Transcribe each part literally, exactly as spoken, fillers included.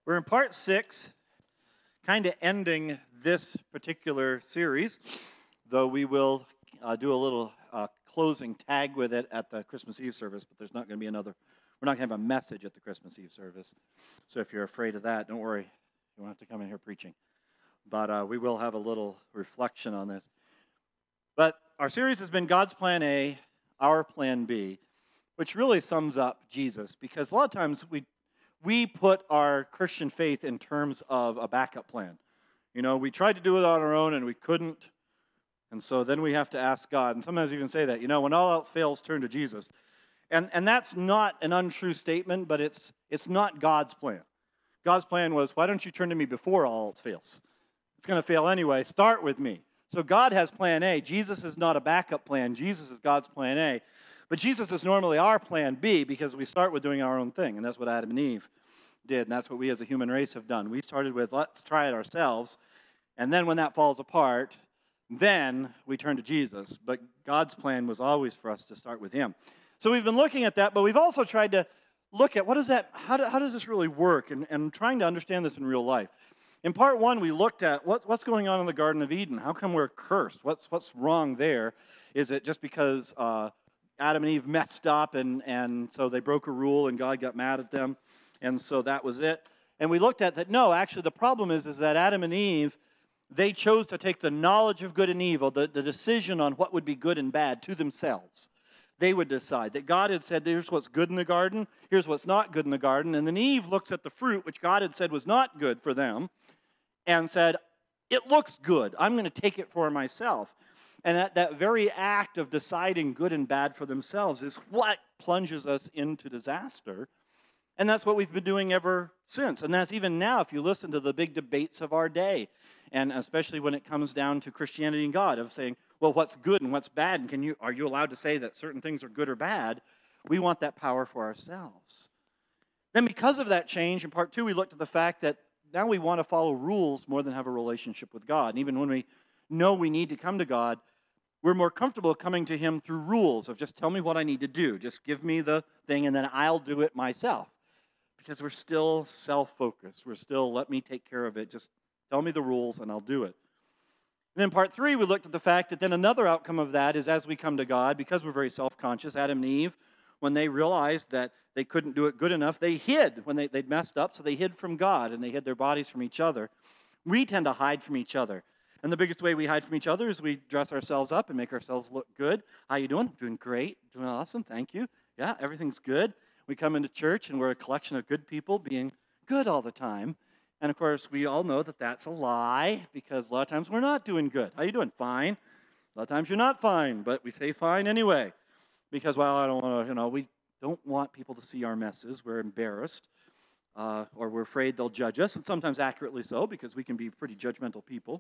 We're in part six, kind of ending this particular series, though we will uh, do a little uh, closing tag with it at the Christmas Eve service, but there's not going to be another, we're not going to have a message at the Christmas Eve service. So if you're afraid of that, don't worry. You won't have to come in here preaching. But uh, we will have a little reflection on this. But our series has been God's Plan A, Our Plan B, which really sums up Jesus, because a lot of times we we put our Christian faith in terms of a backup plan. You know, we tried to do it on our own and we couldn't, and so then we have to ask God, and sometimes even say that, you know, when all else fails, turn to Jesus. And and that's not an untrue statement, but it's it's not God's plan. God's plan was, why don't you turn to me before all else fails? It's going to fail anyway. Start with me. So God has plan A. Jesus is not a backup plan. Jesus is God's plan A. But Jesus is normally our plan B because we start with doing our own thing, and that's what Adam and Eve did, and that's what we as a human race have done. We started with, let's try it ourselves, and then when that falls apart, then we turn to Jesus. But God's plan was always for us to start with Him. So we've been looking at that, but we've also tried to look at what is that, how, do, how does this really work, and, and trying to understand this in real life. In part one, we looked at what, what's going on in the Garden of Eden. How come we're cursed? What's what's wrong there? Is it just because uh, Adam and Eve messed up, and, and so they broke a rule, and God got mad at them, and so that was it? And we looked at that, no, actually the problem is, is that Adam and Eve, they chose to take the knowledge of good and evil, the, the decision on what would be good and bad, to themselves. They would decide that God had said, here's what's good in the garden, here's what's not good in the garden, and then Eve looks at the fruit, which God had said was not good for them, and said, it looks good. I'm going to take it for myself. And that, that very act of deciding good and bad for themselves is what plunges us into disaster. And that's what we've been doing ever since. And that's even now, if you listen to the big debates of our day, and especially when it comes down to Christianity and God, of saying, well, what's good and what's bad, and can you are you allowed to say that certain things are good or bad? We want that power for ourselves. Then because of that change, in part two, we looked at the fact that now we want to follow rules more than have a relationship with God. And even when we know we need to come to God, we're more comfortable coming to Him through rules of just tell me what I need to do. Just give me the thing and then I'll do it myself. Because we're still self-focused. We're still, let me take care of it. Just tell me the rules and I'll do it. And then part three, we looked at the fact that then another outcome of that is as we come to God, because we're very self-conscious, Adam and Eve, when they realized that they couldn't do it good enough, they hid when they, they'd messed up, so they hid from God, and they hid their bodies from each other. We tend to hide from each other. And the biggest way we hide from each other is we dress ourselves up and make ourselves look good. How you doing? Doing great. Doing awesome. Thank you. Yeah, everything's good. We come into church, and we're a collection of good people being good all the time. And, of course, we all know that that's a lie, because a lot of times we're not doing good. How you doing? Fine. A lot of times you're not fine, but we say fine anyway. Because, well, I don't want to, you know, we don't want people to see our messes. We're embarrassed, uh, or we're afraid they'll judge us, and sometimes accurately so, because we can be pretty judgmental people.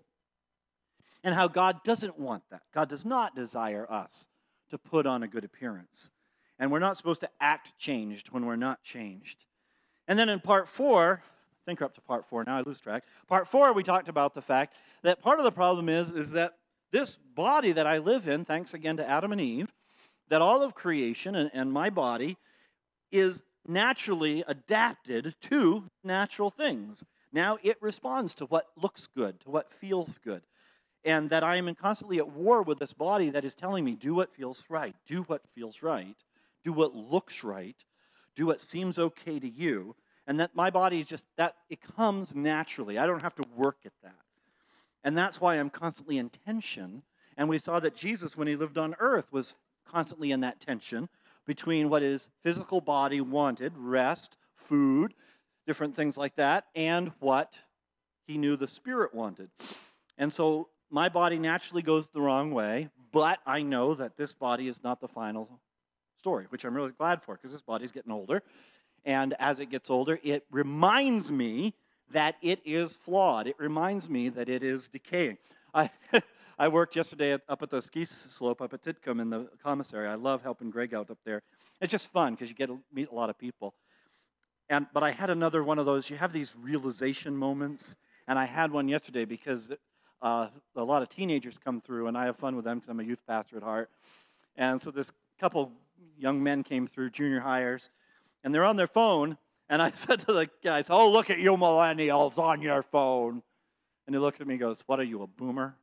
And how God doesn't want that. God does not desire us to put on a good appearance. And we're not supposed to act changed when we're not changed. And then in part four, I think we're up to part four now, I lose track. Part four, we talked about the fact that part of the problem is, is that this body that I live in, thanks again to Adam and Eve, that all of creation and, and my body is naturally adapted to natural things. Now it responds to what looks good, to what feels good. And that I am constantly at war with this body that is telling me, do what feels right, do what feels right, do what looks right, do what seems okay to you. And that my body is just, that it comes naturally. I don't have to work at that. And that's why I'm constantly in tension. And we saw that Jesus, when He lived on earth, was constantly in that tension between what his physical body wanted, rest, food, different things like that, and what He knew the Spirit wanted. And so my body naturally goes the wrong way, but I know that this body is not the final story, which I'm really glad for, because this body's getting older. And as it gets older, it reminds me that it is flawed. It reminds me that it is decaying. I I worked yesterday at, up at the ski slope up at Titcomb in the commissary. I love helping Greg out up there. It's just fun because you get to meet a lot of people. And but I had another one of those. You have these realization moments, and I had one yesterday because uh, a lot of teenagers come through, and I have fun with them because I'm a youth pastor at heart. And so this couple young men came through, junior hires, and they're on their phone, And I said to the guys, oh, look at you millennials on your phone. And he looked at me and goes, what are you, a boomer?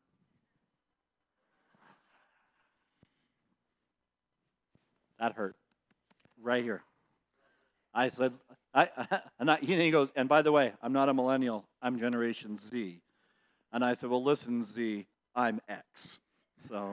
That hurt. Right here. I said, I, I, and, I, and he goes, and by the way, I'm not a millennial. I'm Generation Z. And I said, well, listen, Z, I'm X. So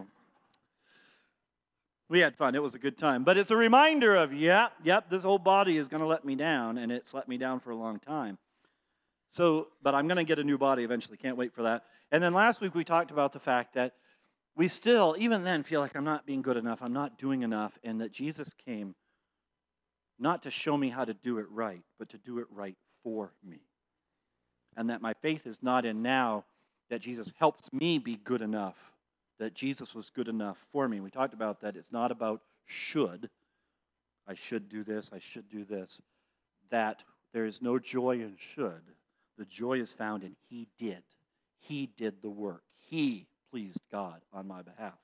we had fun. It was a good time. But it's a reminder of, yeah, yep, this old body is going to let me down, and it's let me down for a long time. So, but I'm going to get a new body eventually. Can't wait for that. And then last week we talked about the fact that we still, even then, feel like I'm not being good enough, I'm not doing enough, and that Jesus came not to show me how to do it right, but to do it right for me. And that my faith is not in now that Jesus helps me be good enough, that Jesus was good enough for me. We talked about that. It's not about should. I should do this, I should do this. That there is no joy in should. The joy is found in He did. He did the work. He pleased God on my behalf.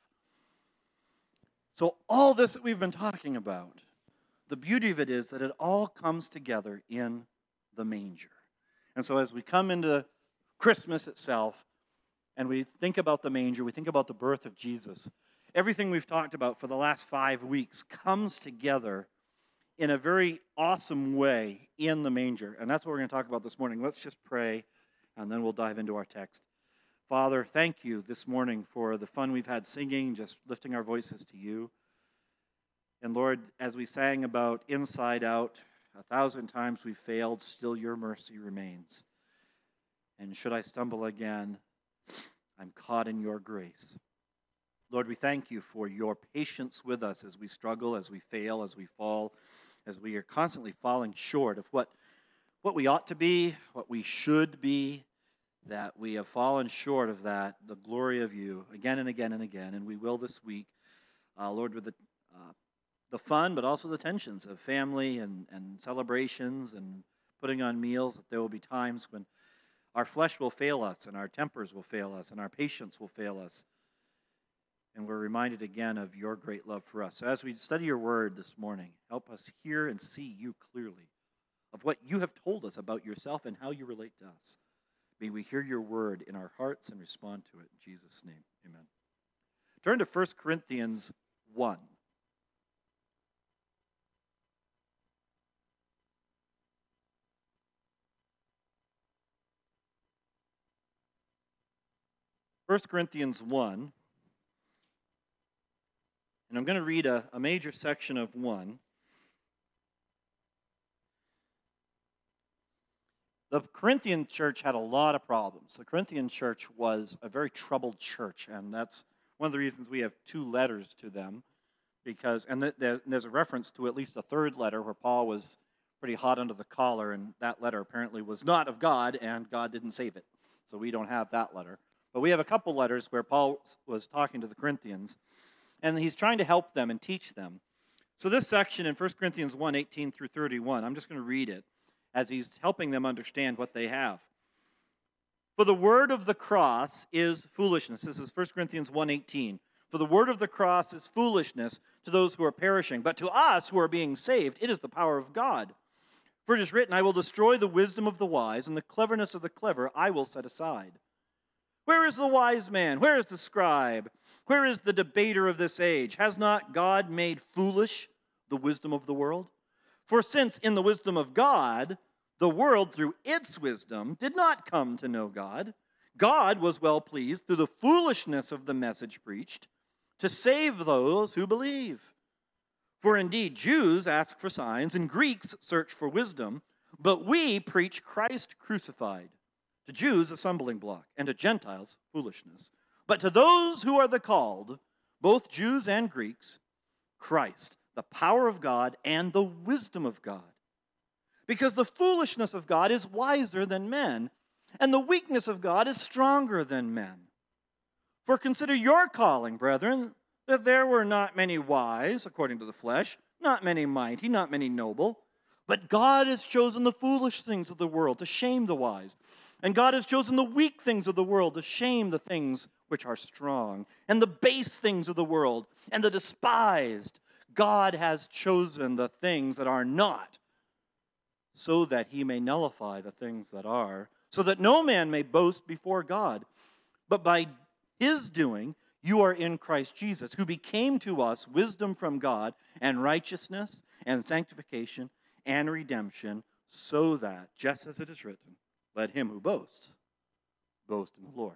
So all this that we've been talking about, the beauty of it is that it all comes together in the manger. And so as we come into Christmas itself, and we think about the manger, we think about the birth of Jesus, everything we've talked about for the last five weeks comes together in a very awesome way in the manger. And that's what we're going to talk about this morning. Let's just pray, and then we'll dive into our text. Father, thank you this morning for the fun we've had singing, just lifting our voices to you. And Lord, as we sang about inside out, a thousand times we failed, still your mercy remains. And should I stumble again, I'm caught in your grace. Lord, we thank you for your patience with us as we struggle, as we fail, as we fall, as we are constantly falling short of what, what we ought to be, what we should be, that we have fallen short of that, the glory of you, again and again and again, and we will this week, uh, Lord, with the, uh, the fun, but also the tensions of family and, and celebrations and putting on meals, that there will be times when our flesh will fail us, and our tempers will fail us, and our patience will fail us. And we're reminded again of your great love for us. So as we study your word this morning, help us hear and see you clearly of what you have told us about yourself and how you relate to us. May we hear your word in our hearts and respond to it. In Jesus' name, amen. Turn to First Corinthians one. First Corinthians one. And I'm going to read a, a major section of one. The Corinthian church had a lot of problems. The Corinthian church was a very troubled church, and that's one of the reasons we have two letters to them. Because, and th- th- there's a reference to at least a third letter where Paul was pretty hot under the collar, and that letter apparently was not of God, and God didn't save it. So we don't have that letter. But we have a couple letters where Paul was talking to the Corinthians, and he's trying to help them and teach them. So this section in First Corinthians one, eighteen through thirty-one, I'm just going to read it as he's helping them understand what they have. For the word of the cross is foolishness. This is First Corinthians one, eighteen. For the word of the cross is foolishness to those who are perishing, but to us who are being saved, it is the power of God. For it is written, I will destroy the wisdom of the wise, and the cleverness of the clever I will set aside. Where is the wise man? Where is the scribe? Where is the debater of this age? Has not God made foolish the wisdom of the world? For since in the wisdom of God, the world through its wisdom did not come to know God, God was well pleased through the foolishness of the message preached to save those who believe. For indeed, Jews ask for signs and Greeks search for wisdom, but we preach Christ crucified. To Jews, a stumbling block, and to Gentiles, foolishness. But to those who are the called, both Jews and Greeks, Christ, the power of God and the wisdom of God. Because the foolishness of God is wiser than men, and the weakness of God is stronger than men. For consider your calling, brethren, that there were not many wise, according to the flesh, not many mighty, not many noble, but God has chosen the foolish things of the world to shame the wise. And God has chosen the weak things of the world to shame the things which are strong, and the base things of the world, and the despised. God has chosen the things that are not, so that he may nullify the things that are, so that no man may boast before God. But by his doing, you are in Christ Jesus, who became to us wisdom from God and righteousness and sanctification and redemption, so that, just as it is written, let him who boasts boast in the Lord.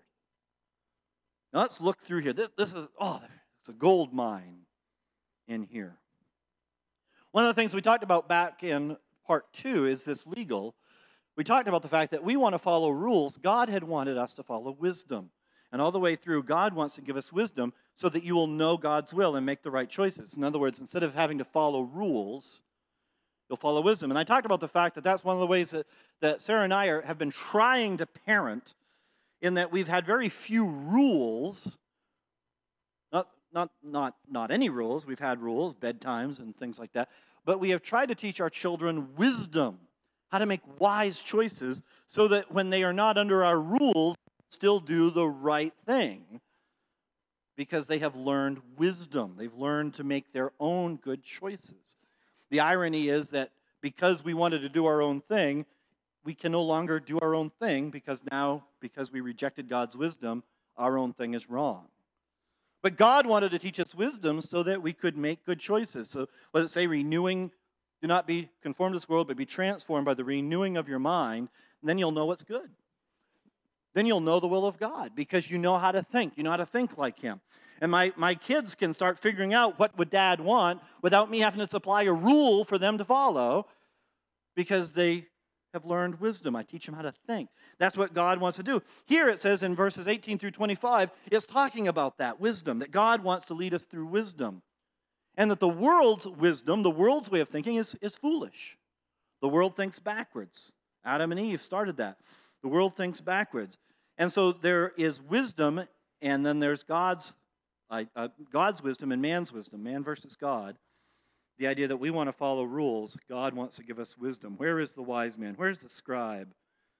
Now let's look through here. This, this is, oh, it's a gold mine in here. One of the things we talked about back in part two is this legal. We talked about the fact that we want to follow rules. God had wanted us to follow wisdom. And all the way through, God wants to give us wisdom so that you will know God's will and make the right choices. In other words, instead of having to follow rules, you'll follow wisdom. And I talked about the fact that that's one of the ways that, that Sarah and I are, have been trying to parent, in that we've had very few rules. Not, not, not, not any rules. We've had rules, bedtimes and things like that. But we have tried to teach our children wisdom, how to make wise choices, so that when they are not under our rules, still do the right thing, because they have learned wisdom. They've learned to make their own good choices. The irony is that because we wanted to do our own thing, we can no longer do our own thing, because now, because we rejected God's wisdom, our own thing is wrong. But God wanted to teach us wisdom so that we could make good choices. So let it say, renewing, do not be conformed to this world, but be transformed by the renewing of your mind, and then you'll know what's good. Then you'll know the will of God, because you know how to think. You know how to think like him. And my, my kids can start figuring out what would Dad want without me having to supply a rule for them to follow, because they have learned wisdom. I teach them how to think. That's what God wants to do. Here it says in verses eighteen through twenty-five, it's talking about that wisdom, that God wants to lead us through wisdom. And that the world's wisdom, the world's way of thinking is, is foolish. The world thinks backwards. Adam and Eve started that. The world thinks backwards. And so there is wisdom, and then there's God's, uh, uh, God's wisdom and man's wisdom, man versus God. The idea that we want to follow rules, God wants to give us wisdom. Where is the wise man? Where's the scribe?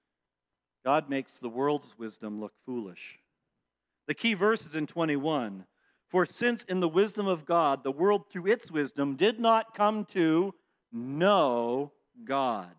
God makes the world's wisdom look foolish. The key verse is in twenty-one. For since in the wisdom of God, the world through its wisdom did not come to know God.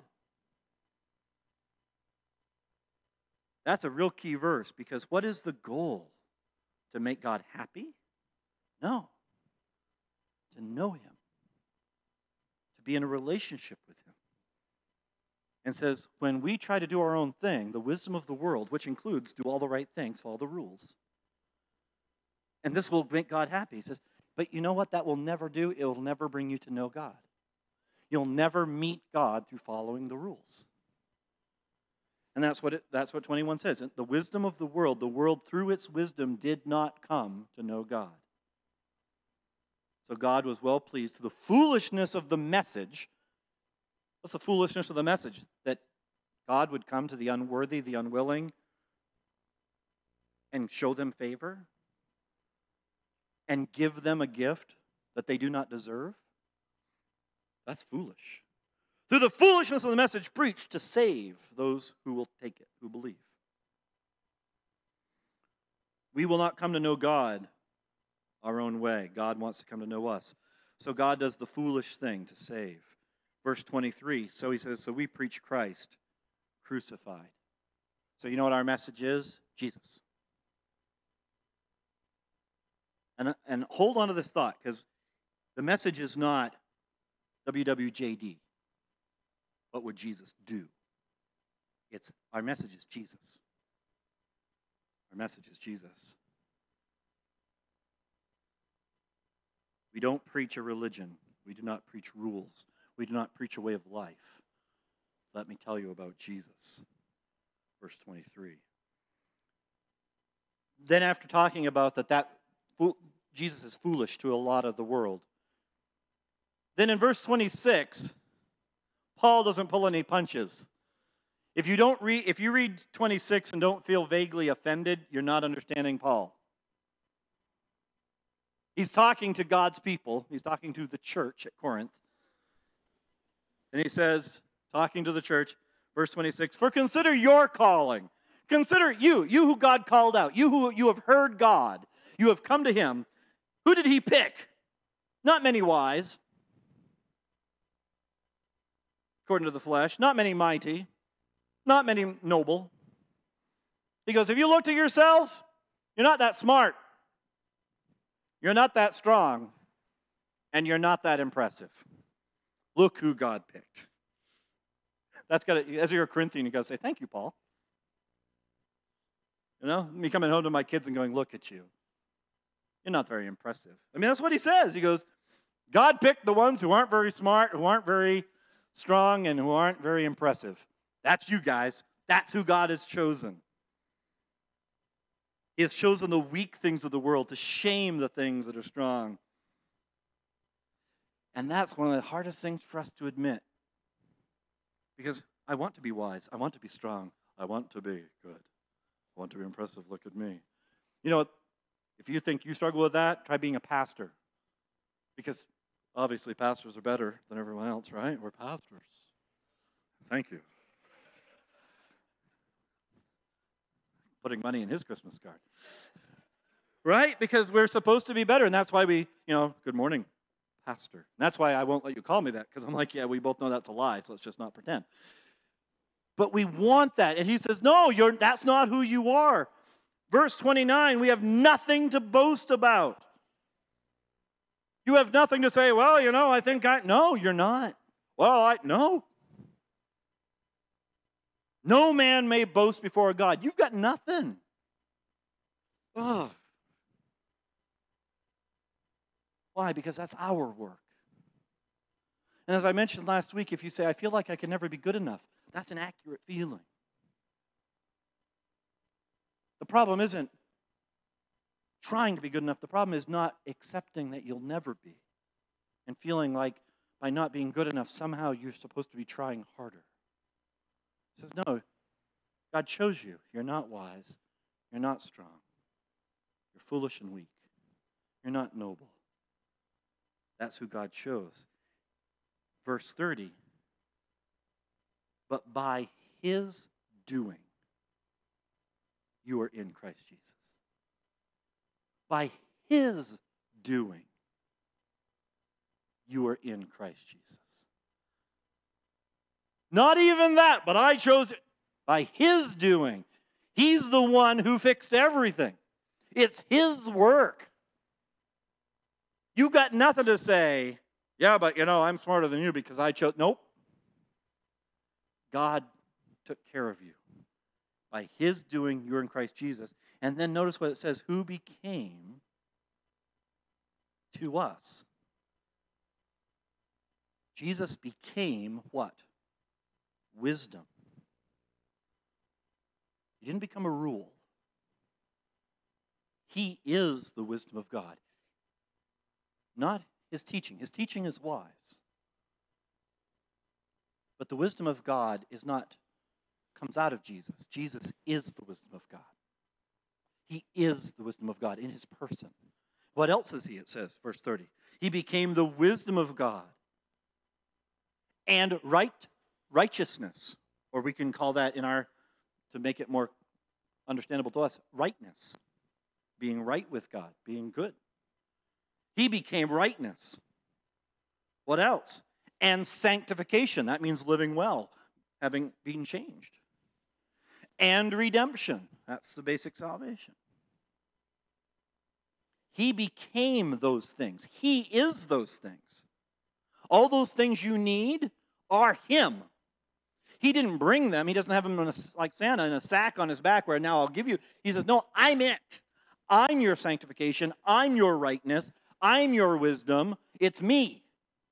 That's a real key verse, because what is the goal? To make God happy? No. To know him. To be in a relationship with him. And says, when we try to do our own thing, the wisdom of the world, which includes do all the right things, follow the rules, and this will make God happy. He says, but you know what that will never do? It will never bring you to know God. You'll never meet God through following the rules. And that's what it, that's what twenty-one says. The wisdom of the world, the world through its wisdom did not come to know God. So God was well pleased to the foolishness of the message. What's the foolishness of the message? That God would come to the unworthy, the unwilling, and show them favor? And give them a gift that they do not deserve? That's foolish. Through the foolishness of the message preached to save those who will take it, who believe. We will not come to know God our own way. God wants to come to know us. So God does the foolish thing to save. Verse twenty-three, so he says, so we preach Christ crucified. So you know what our message is? Jesus. And, and hold on to this thought, because the message is not W W J D. What would Jesus do? It's our message is Jesus. Our message is Jesus. We don't preach a religion. We do not preach rules. We do not preach a way of life. Let me tell you about Jesus. Verse twenty-three. Then after talking about that, that Jesus is foolish to a lot of the world. Then in verse twenty-six, Paul doesn't pull any punches. If you don't read, if you read twenty-six and don't feel vaguely offended, you're not understanding Paul. He's talking to God's people. He's talking to the church at Corinth. And he says, talking to the church, verse twenty-six, for consider your calling. Consider you, you who God called out, you who you have heard God, you have come to him. Who did he pick? Not many wise. according to the flesh, not many mighty, not many noble. He goes, if you look to yourselves, you're not that smart. You're not that strong. And you're not that impressive. Look who God picked. That's got to, as you're a Corinthian, you got to say, thank you, Paul. You know, me coming home to my kids and going, look at you. You're not very impressive. I mean, that's what he says. He goes, God picked the ones who aren't very smart, who aren't very strong, and who aren't very impressive. That's you guys. That's who God has chosen. He has chosen the weak things of the world to shame the things that are strong. And that's one of the hardest things for us to admit. Because I want to be wise. I want to be strong. I want to be good. I want to be impressive. Look at me. You know, if you think you struggle with that, try being a pastor. Because obviously pastors are better than everyone else, right? We're pastors. Thank you. Putting money in his Christmas card. Right? Because we're supposed to be better. And that's why we, you know, good morning, pastor. And that's why I won't let you call me that. Because I'm like, yeah, we both know that's a lie. So let's just not pretend. But we want that. And he says, no, you're, that's not who you are. Verse twenty-nine, we have nothing to boast about. You have nothing to say, well, you know, I think I... No, you're not. Well, I... No. No man may boast before God. You've got nothing. Oh. Why? Because that's our work. And as I mentioned last week, if you say, I feel like I can never be good enough, that's an accurate feeling. The problem isn't trying to be good enough. The problem is not accepting that you'll never be and feeling like by not being good enough, somehow you're supposed to be trying harder. He says, no, God chose you. You're not wise. You're not strong. You're foolish and weak. You're not noble. That's who God chose. Verse thirty, but by his doing, you are in Christ Jesus. By his doing, you are in Christ Jesus. Not even that, but I chose it. By his doing. He's the one who fixed everything. It's his work. You've got nothing to say, yeah, but you know, I'm smarter than you because I chose. Nope. God took care of you. By his doing, you're in Christ Jesus. And then notice what it says, who became to us. Jesus became what? Wisdom. He didn't become a rule. He is the wisdom of God. Not his teaching. His teaching is wise. But the wisdom of God is not, comes out of Jesus. Jesus is the wisdom of God. He is the wisdom of God in his person. What else is he? It says, verse thirty. He became the wisdom of God and right righteousness, or we can call that in our, to make it more understandable to us, rightness. Being right with God, being good. He became rightness. What else? And sanctification. That means living well, having been changed. And redemption. That's the basic salvation. He became those things. He is those things. All those things you need are him. He didn't bring them. He doesn't have them in a, like Santa in a sack on his back where now I'll give you. He says, no, I'm it. I'm your sanctification. I'm your rightness. I'm your wisdom. It's me.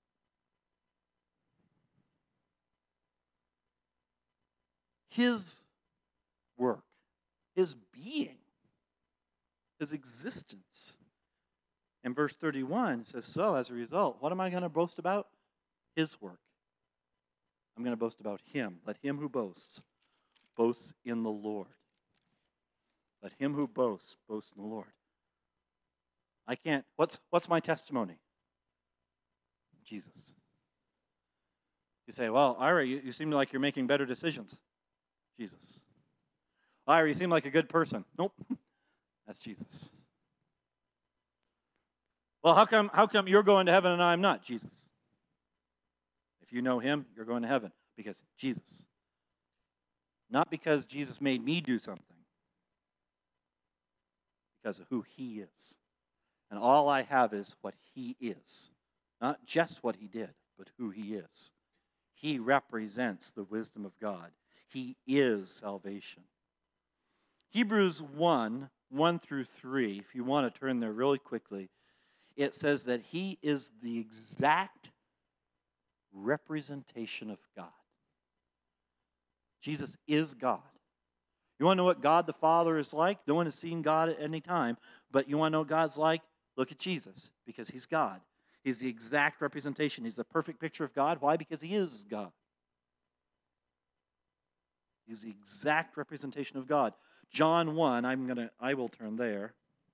His work, his being, his existence. And verse thirty-one says, so as a result, what am I going to boast about? His work. I'm going to boast about him. Let him who boasts, boast in the Lord. Let him who boasts, boast in the Lord. I can't, what's what's my testimony? Jesus. You say, well, Ira, you, you seem like you're making better decisions. Jesus. Ira, you seem like a good person. Nope. That's Jesus. Well, how come how come you're going to heaven and I'm not? Jesus. If you know him, you're going to heaven. Because Jesus. Not because Jesus made me do something. Because of who he is. And all I have is what he is. Not just what he did, but who he is. He represents the wisdom of God. He is salvation. Hebrews one, one through three, if you want to turn there really quickly, it says that he is the exact representation of God. Jesus is God. You want to know what God the Father is like? No one has seen God at any time, but you want to know what God's like? Look at Jesus, because he's God. He's the exact representation. He's the perfect picture of God. Why? Because he is God. He's the exact representation of God. John one, I'm gonna I will turn there.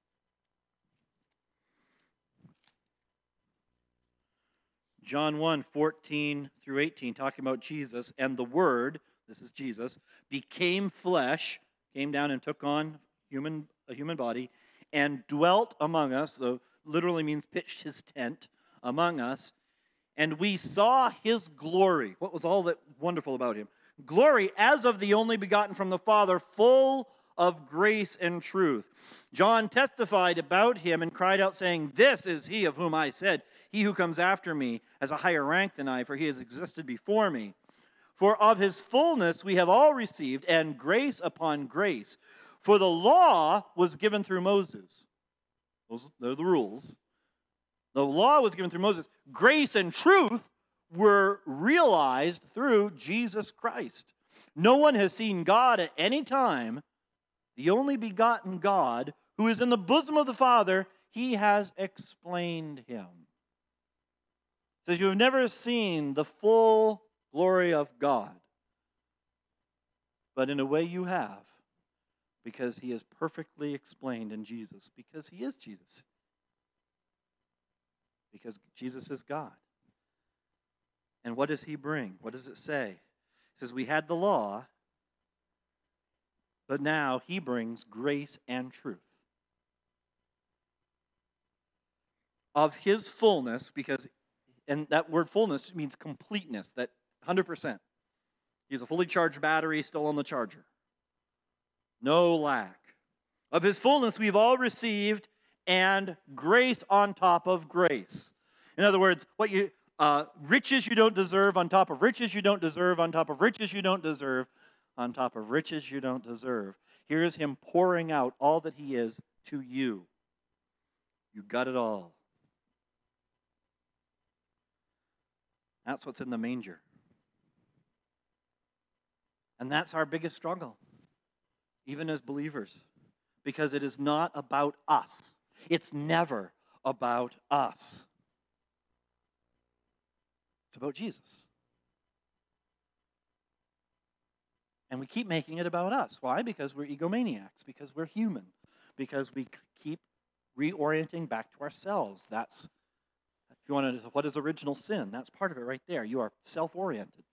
John one, fourteen through eighteen, talking about Jesus, and the Word, this is Jesus, became flesh, came down and took on human a human body, and dwelt among us, so literally means pitched his tent among us, and we saw his glory. What was all that wonderful about him? Glory as of the only begotten from the Father, full of grace and truth. John testified about him and cried out, saying, "This is he of whom I said, he who comes after me has a higher rank than I, for he has existed before me. For of his fullness we have all received, and grace upon grace. For the law was given through Moses." Those are the rules. The law was given through Moses. Grace and truth were realized through Jesus Christ. No one has seen God at any time. The only begotten God, who is in the bosom of the Father, he has explained him. It says you have never seen the full glory of God. But in a way you have, because he is perfectly explained in Jesus, because he is Jesus. Because Jesus is God. And what does he bring? What does it say? It says we had the law, but now he brings grace and truth. Of his fullness, because, and that word fullness means completeness, that one hundred percent. He's a fully charged battery still on the charger. No lack. Of his fullness we've all received, and grace on top of grace. In other words, what you uh, riches you don't deserve on top of riches you don't deserve on top of riches you don't deserve on top of riches you don't deserve. Here's him pouring out all that he is to you. You got it all. That's what's in the manger. And that's our biggest struggle, even as believers, because it is not about us. It's never about us. It's about Jesus. And we keep making it about us. Why? Because we're egomaniacs, because we're human, because we keep reorienting back to ourselves. That's, if you want to, what is original sin? That's part of it right there. You are self-oriented.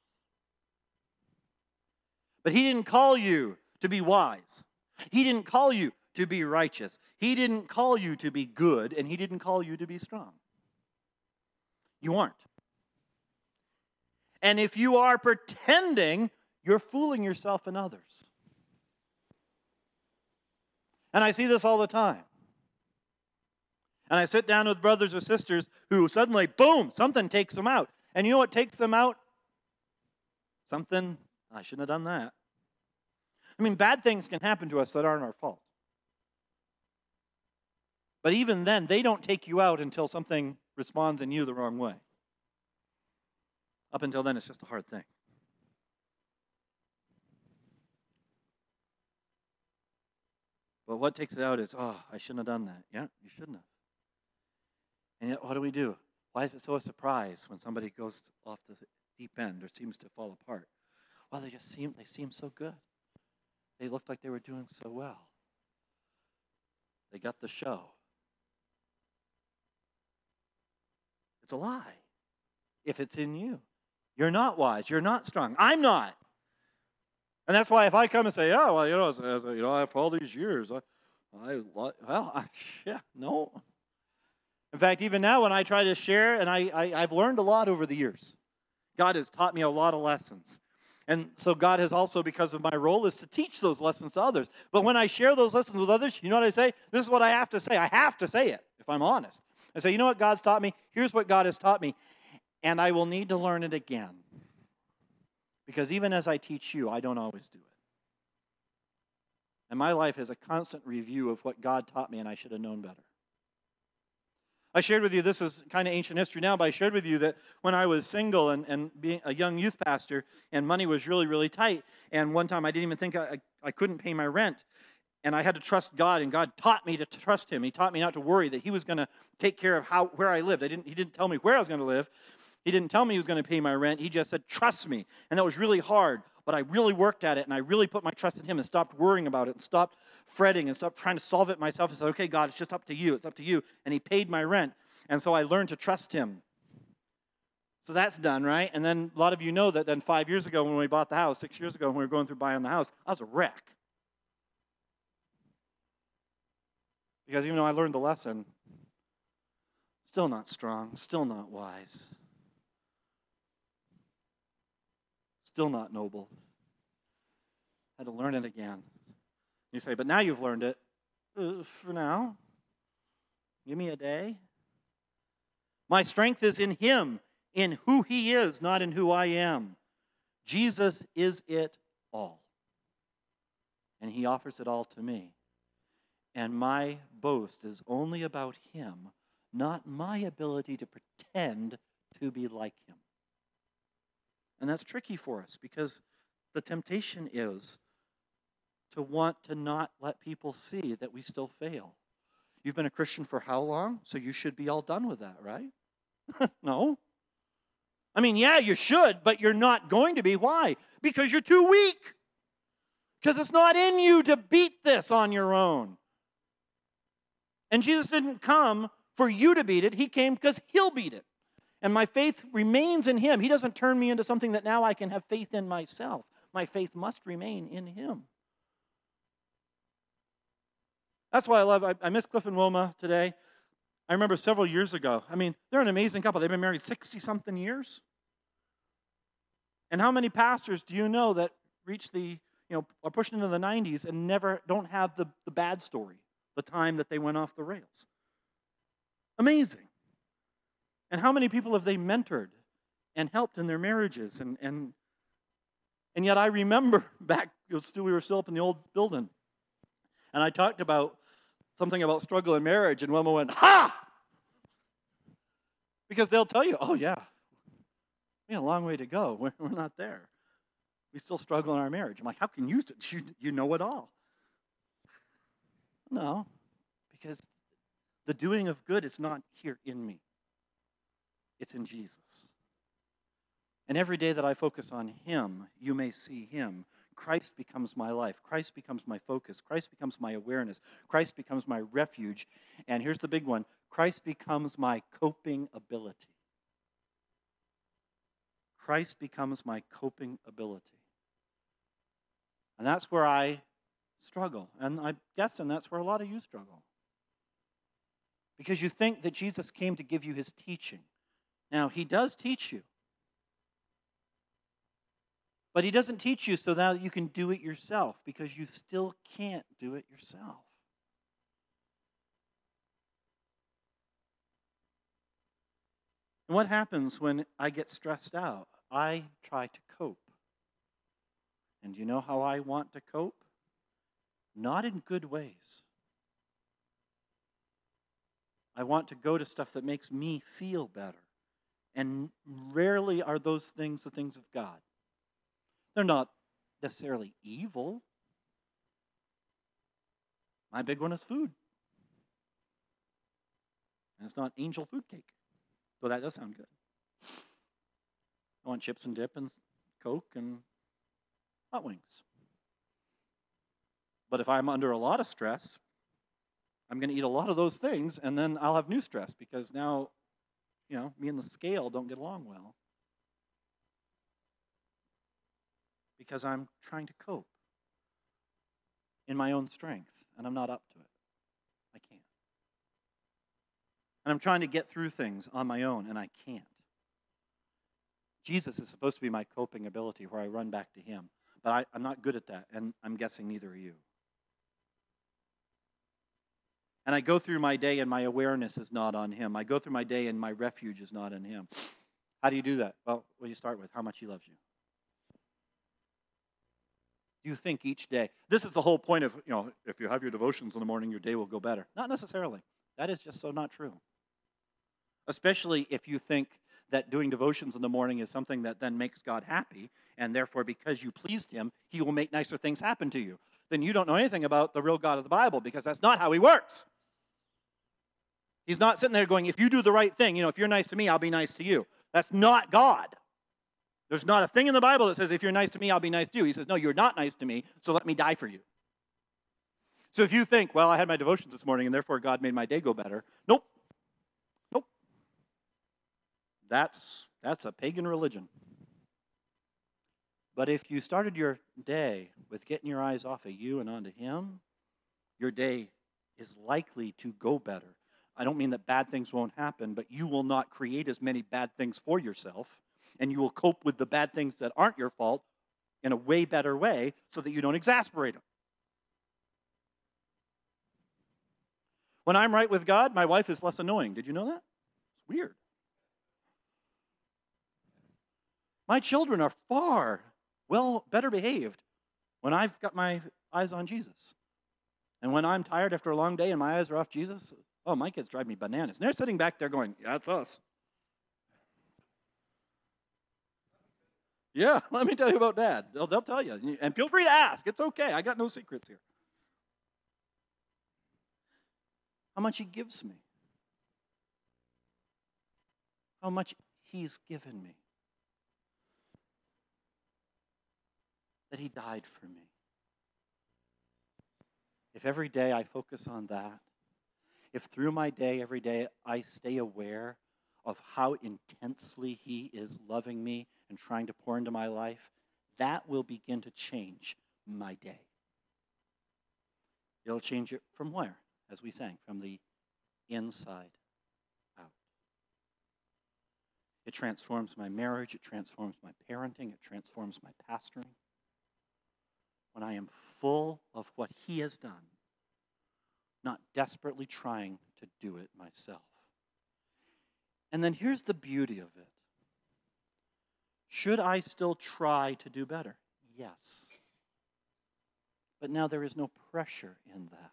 But he didn't call you to be wise. He didn't call you to be righteous. He didn't call you to be good, and he didn't call you to be strong. You aren't. And if you are pretending, you're fooling yourself and others. And I see this all the time. And I sit down with brothers or sisters who suddenly, boom, something takes them out. And you know what takes them out? Something, I shouldn't have done that. I mean, bad things can happen to us that aren't our fault. But even then, they don't take you out until something responds in you the wrong way. Up until then, it's just a hard thing. But what takes it out is, oh, I shouldn't have done that. Yeah, you shouldn't have. And yet, what do we do? Why is it so a surprise when somebody goes off the deep end or seems to fall apart? Well, they just seem, they seem so good. They looked like they were doing so well. They got the show. It's a lie if it's in you. You're not wise. You're not strong. I'm not. And that's why if I come and say, oh, well, you know, as, as, you know, after all these years, I, I well, I, yeah, no. In fact, even now when I try to share, and I, I, I've learned a lot over the years. God has taught me a lot of lessons. And so God has also, because of my role, is to teach those lessons to others. But when I share those lessons with others, you know what I say? This is what I have to say. I have to say it, if I'm honest. I say, you know what God's taught me? Here's what God has taught me. And I will need to learn it again. Because even as I teach you, I don't always do it. And my life is a constant review of what God taught me, and I should have known better. I shared with you, this is kind of ancient history now, but I shared with you that when I was single and, and being a young youth pastor, and money was really, really tight, and one time I didn't even think I, I, I couldn't pay my rent, and I had to trust God, and God taught me to trust Him. He taught me not to worry, that He was going to take care of how where I lived. I didn't, he didn't tell me where I was going to live. He didn't tell me He was going to pay my rent. He just said, trust me. And that was really hard, but I really worked at it, and I really put my trust in Him and stopped worrying about it and stopped fretting and stopped trying to solve it myself and said, okay, God, it's just up to you. It's up to you. And He paid my rent. And so I learned to trust Him. So that's done, right? And then a lot of you know that then five years ago when we bought the house, six years ago when we were going through buying the house, I was a wreck. Because even though I learned the lesson, still not strong, still not wise, still not noble. I had to learn it again. You say, but now you've learned it. Uh, for now. Give me a day. My strength is in Him, in who He is, not in who I am. Jesus is it all. And He offers it all to me. And my boast is only about Him, not my ability to pretend to be like Him. And that's tricky for us because the temptation is to want to not let people see that we still fail. You've been a Christian for how long? So you should be all done with that, right? No. I mean, yeah, you should, but you're not going to be. Why? Because you're too weak. Because it's not in you to beat this on your own. And Jesus didn't come for you to beat it. He came because He'll beat it. And my faith remains in Him. He doesn't turn me into something that now I can have faith in myself. My faith must remain in Him. That's why I love, I, I miss Cliff and Wilma today. I remember several years ago, I mean, they're an amazing couple. They've been married sixty-something years. And how many pastors do you know that reach the, you know, are pushing into the nineties and never, don't have the, the bad story, the time that they went off the rails? Amazing. And how many people have they mentored and helped in their marriages? And and and yet I remember back, it was still, we were still up in the old building, and I talked about something about struggle in marriage, and Wilma went, ha! Because they'll tell you, oh yeah, we have a long way to go. We're, we're not there. We still struggle in our marriage. I'm like, how can you, you, you know it all? No, because the doing of good is not here in me. It's in Jesus. And every day that I focus on Him, you may see Him. Christ becomes my life. Christ becomes my focus. Christ becomes my awareness. Christ becomes my refuge. And here's the big one. Christ becomes my coping ability. Christ becomes my coping ability. And that's where I struggle. And I'm guessing that's where a lot of you struggle. Because you think that Jesus came to give you His teaching. Now, He does teach you. But He doesn't teach you so that you can do it yourself, because you still can't do it yourself. And what happens when I get stressed out? I try to cope. And do you know how I want to cope? Not in good ways. I want to go to stuff that makes me feel better. And rarely are those things the things of God. They're not necessarily evil. My big one is food. And it's not angel food cake, though that does sound good. I want chips and dip and Coke and hot wings. But if I'm under a lot of stress, I'm going to eat a lot of those things, and then I'll have new stress because now, you know, me and the scale don't get along well. Because I'm trying to cope in my own strength, and I'm not up to it. I can't. And I'm trying to get through things on my own, and I can't. Jesus is supposed to be my coping ability where I run back to him. But I, I'm not good at that, and I'm guessing neither are you. And I go through my day and my awareness is not on him. I go through my day and my refuge is not in him. How do you do that? Well, what do you start with? How much he loves you. You think each day. This is the whole point of, you know, if you have your devotions in the morning, your day will go better. Not necessarily. That is just so not true. Especially if you think that doing devotions in the morning is something that then makes God happy, and therefore because you pleased him, he will make nicer things happen to you. Then you don't know anything about the real God of the Bible, because that's not how he works. He's not sitting there going, if you do the right thing, you know, if you're nice to me, I'll be nice to you. That's not God. There's not a thing in the Bible that says, if you're nice to me, I'll be nice to you. He says, no, you're not nice to me, so let me die for you. So if you think, well, I had my devotions this morning, and therefore God made my day go better. Nope. Nope. That's, that's a pagan religion. But if you started your day with getting your eyes off of you and onto him, your day is likely to go better. I don't mean that bad things won't happen, but you will not create as many bad things for yourself, and you will cope with the bad things that aren't your fault in a way better way so that you don't exasperate them. When I'm right with God, my wife is less annoying. Did you know that? It's weird. My children are far, well, better behaved when I've got my eyes on Jesus. And when I'm tired after a long day and my eyes are off Jesus, oh, my kids drive me bananas. And they're sitting back there going, yeah, that's us. Yeah, let me tell you about Dad. They'll, they'll tell you. And feel free to ask. It's okay. I got no secrets here. How much he gives me. How much he's given me. That he died for me. If every day I focus on that, if through my day, every day, I stay aware of how intensely he is loving me and trying to pour into my life, that will begin to change my day. It'll change it from where? As we sang, from the inside out. It transforms my marriage, it transforms my parenting, it transforms my pastoring. When I am full of what he has done, not desperately trying to do it myself. And then here's the beauty of it. Should I still try to do better? Yes. But now there is no pressure in that.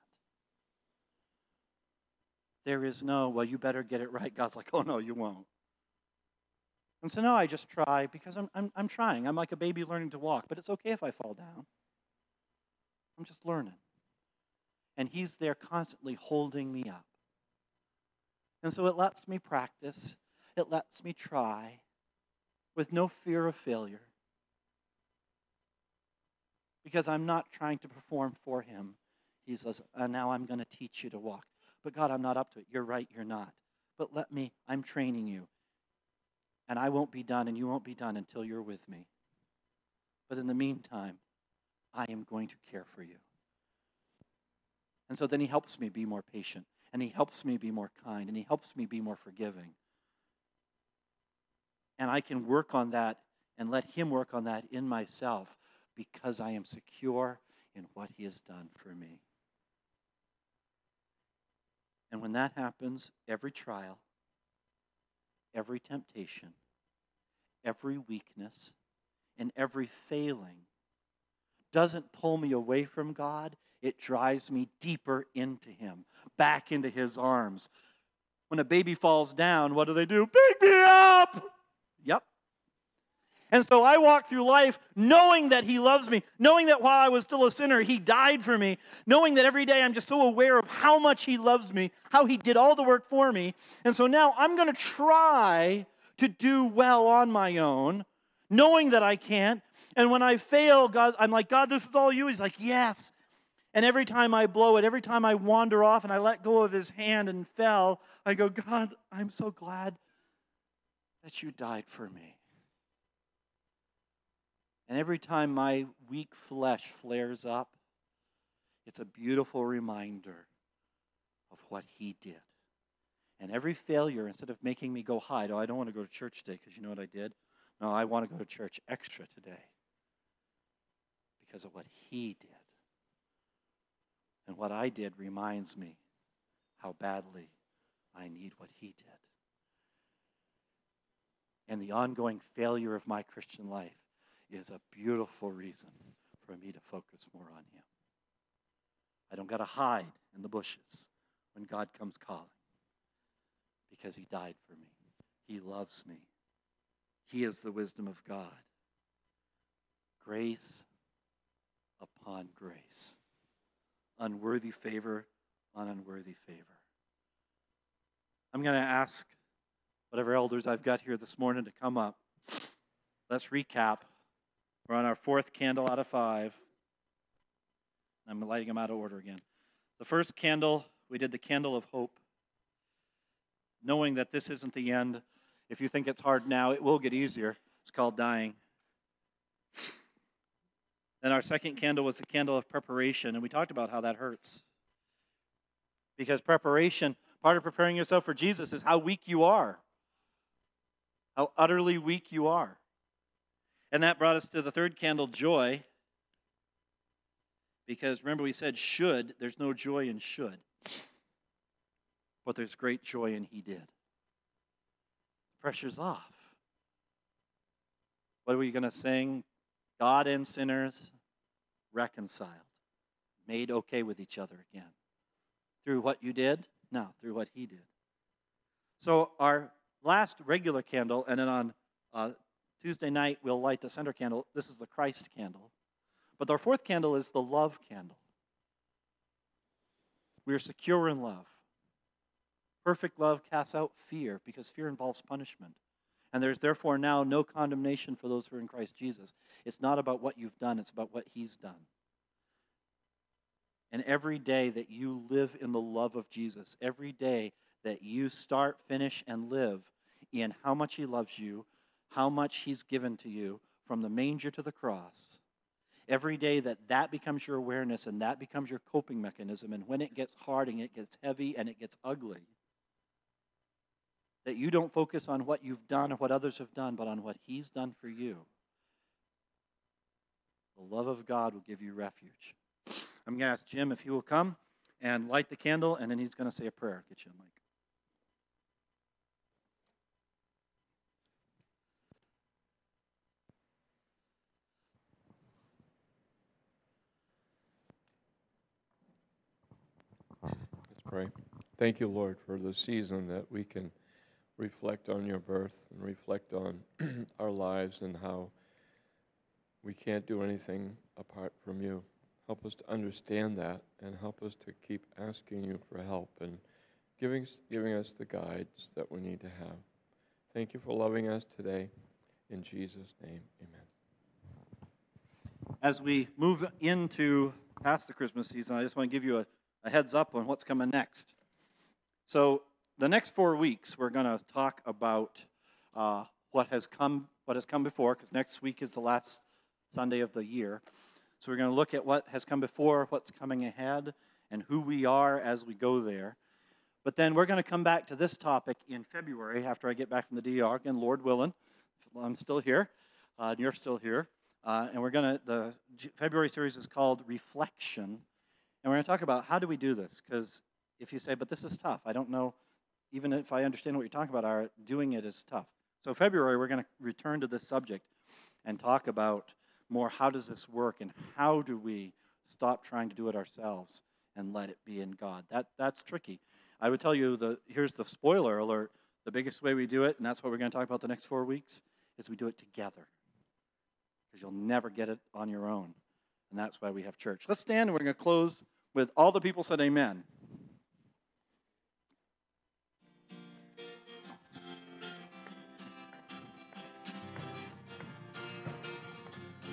There is no, well, you better get it right. God's like, oh, no, you won't. And so, no, I just try because I'm, I'm, I'm trying. I'm like a baby learning to walk, but it's okay if I fall down. I'm just learning. And he's there constantly holding me up. And so it lets me practice. It lets me try with no fear of failure. Because I'm not trying to perform for him. He says, uh, now I'm going to teach you to walk. But God, I'm not up to it. You're right, you're not. But let me, I'm training you. And I won't be done and you won't be done until you're with me. But in the meantime, I am going to care for you. And so then he helps me be more patient. And he helps me be more kind. And he helps me be more forgiving. And I can work on that and let him work on that in myself because I am secure in what he has done for me. And when that happens, every trial, every temptation, every weakness, and every failing doesn't pull me away from God. It drives me deeper into him, back into his arms. When a baby falls down, what do they do? Pick me up! Yep. And so I walk through life knowing that he loves me, knowing that while I was still a sinner, he died for me, knowing that every day I'm just so aware of how much he loves me, how he did all the work for me. And so now I'm going to try to do well on my own, knowing that I can't. And when I fail, God, I'm like, God, this is all you. He's like, yes. And every time I blow it, every time I wander off and I let go of his hand and fell, I go, God, I'm so glad that you died for me. And every time my weak flesh flares up, it's a beautiful reminder of what he did. And every failure, instead of making me go hide, oh, I don't want to go to church today because you know what I did? No, I want to go to church extra today because of what he did. And what I did reminds me how badly I need what he did. And the ongoing failure of my Christian life is a beautiful reason for me to focus more on him. I don't got to hide in the bushes when God comes calling, because he died for me. He loves me. He is the wisdom of God. Grace upon grace. Unworthy favor on unworthy favor. I'm going to ask whatever elders I've got here this morning to come up. Let's recap. We're on our fourth candle out of five. I'm lighting them out of order again. The first candle, we did the candle of hope. Knowing that this isn't the end. If you think it's hard now, it will get easier. It's called dying. Then our second candle was the candle of preparation, and we talked about how that hurts. Because preparation, part of preparing yourself for Jesus is how weak you are. How utterly weak you are. And that brought us to the third candle, joy. Because remember we said should, there's no joy in should. But there's great joy in he did. Pressure's off. What are we going to sing? God and sinners reconciled. Made okay with each other again. Through what you did? No, through what he did. So our last regular candle, and then on uh, Tuesday night we'll light the center candle. This is the Christ candle. But our fourth candle is the love candle. We are secure in love. Perfect love casts out fear, because fear involves punishment. And there's therefore now no condemnation for those who are in Christ Jesus. It's not about what you've done, it's about what he's done. And every day that you live in the love of Jesus, every day that you start, finish, and live in how much he loves you, how much he's given to you, from the manger to the cross, every day that that becomes your awareness and that becomes your coping mechanism, and when it gets hard and it gets heavy and it gets ugly, that you don't focus on what you've done or what others have done, but on what he's done for you. The love of God will give you refuge. I'm going to ask Jim if he will come and light the candle, and then he's going to say a prayer. Get you a mic. Let's pray. Thank you, Lord, for the season that we can reflect on your birth and reflect on our lives and how we can't do anything apart from you. Help us to understand that, and help us to keep asking you for help and giving, giving us the guides that we need to have. Thank you for loving us today. In Jesus' name, amen. As we move into past the Christmas season, I just want to give you a, a heads up on what's coming next. So the next four weeks, we're going to talk about uh, what has come, what has come before, because next week is the last Sunday of the year. So we're going to look at what has come before, what's coming ahead, and who we are as we go there. But then we're going to come back to this topic in February after I get back from the D R, again, Lord willing. I'm still here, uh, and you're still here. Uh, and we're going to, the February series is called Reflection. And we're going to talk about how do we do this? Because if you say, but this is tough, I don't know, even if I understand what you're talking about, our doing it is tough. So February, we're going to return to this subject and talk about more how does this work and how do we stop trying to do it ourselves and let it be in God. That That's tricky. I would tell you, the here's the spoiler alert, the biggest way we do it, and that's what we're going to talk about the next four weeks, is we do it together. Because you'll never get it on your own. And that's why we have church. Let's stand and we're going to close with all the people said amen.